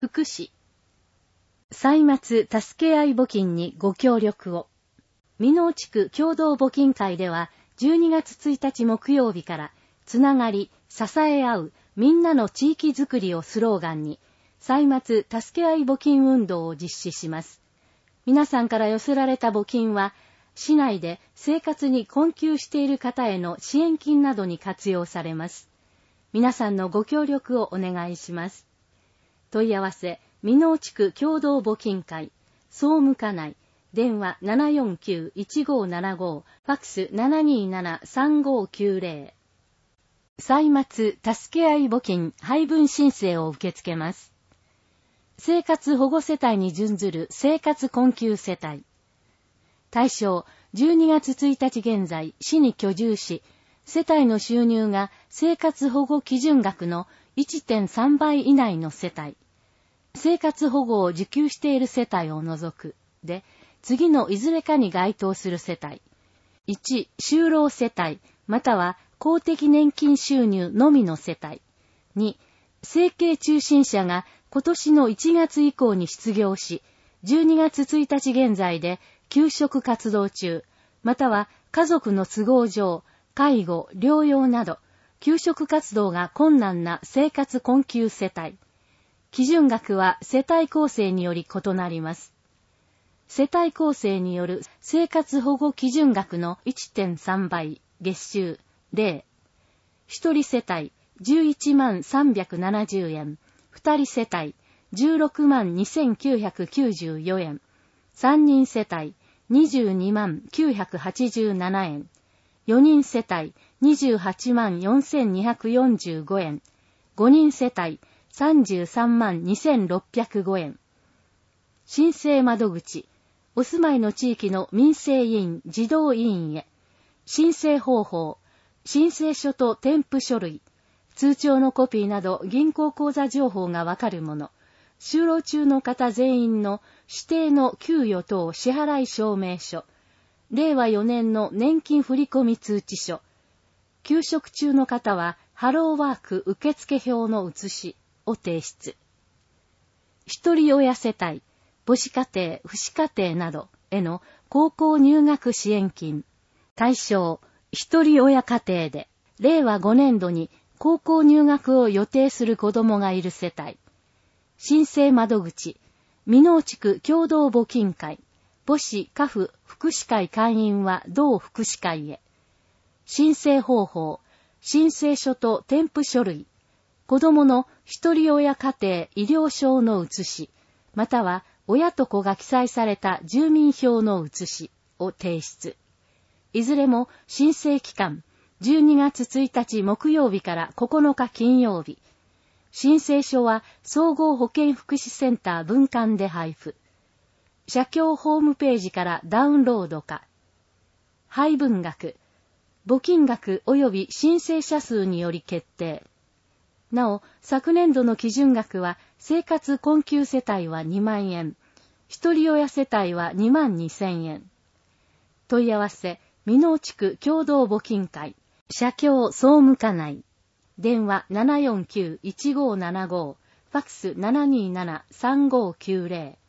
福祉。歳末助け合い募金にご協力を。箕面地区共同募金会では、12月1日木曜日から、つながり、支え合う、みんなの地域づくりをスローガンに、歳末助け合い募金運動を実施します。皆さんから寄せられた募金は、市内で生活に困窮している方への支援金などに活用されます。皆さんのご協力をお願いします。問い合わせ、箕面地区共同募金会、総務課内、電話 749-1575、ファックス 727-3590。歳末助け合い募金配分申請を受け付けます。生活保護世帯に準ずる生活困窮世帯。対象、12月1日現在、市に居住し、世帯の収入が生活保護基準額の 1.3 倍以内の世帯。生活保護を受給している世帯を除く。で、次のいずれかに該当する世帯。1、就労世帯、または公的年金収入のみの世帯。2、生計中心者が今年の1月以降に失業し、12月1日現在で休職活動中、または家族の都合上、介護、療養など、休職活動が困難な生活困窮世帯。基準額は世帯構成により異なります。世帯構成による生活保護基準額の 1.3 倍、月収、例。1人世帯、11万370円。2人世帯、16万2994円。3人世帯、22万987円。4人世帯、28万4245円。5人世帯、33万2605円。申請窓口、お住まいの地域の民生委員、児童委員へ。申請方法、申請書と添付書類、通帳のコピーなど銀行口座情報がわかるもの、就労中の方全員の指定の給与等支払い証明書、令和4年の年金振込通知書、休職中の方はハローワーク受付票の写しを提出。一人親世帯、母子家庭、父子家庭などへの高校入学支援金。対象、一人親家庭で、令和5年度に高校入学を予定する子供がいる世帯。申請窓口、箕面地区共同募金会、母子家父福祉会会員は同福祉会へ。申請方法、申請書と添付書類、子供の一人親家庭医療証の写し、または親と子が記載された住民票の写しを提出。いずれも申請期間、12月1日木曜日から9日金曜日。申請書は総合保健福祉センター分館で配布。社協ホームページからダウンロードか。配分額、募金額及び申請者数により決定。なお、昨年度の基準額は生活困窮世帯は2万円、一人親世帯は2万2000円。問い合わせ、箕面地区共同募金会、社協総務課内。電話 749-1575、ファックス 727-3590。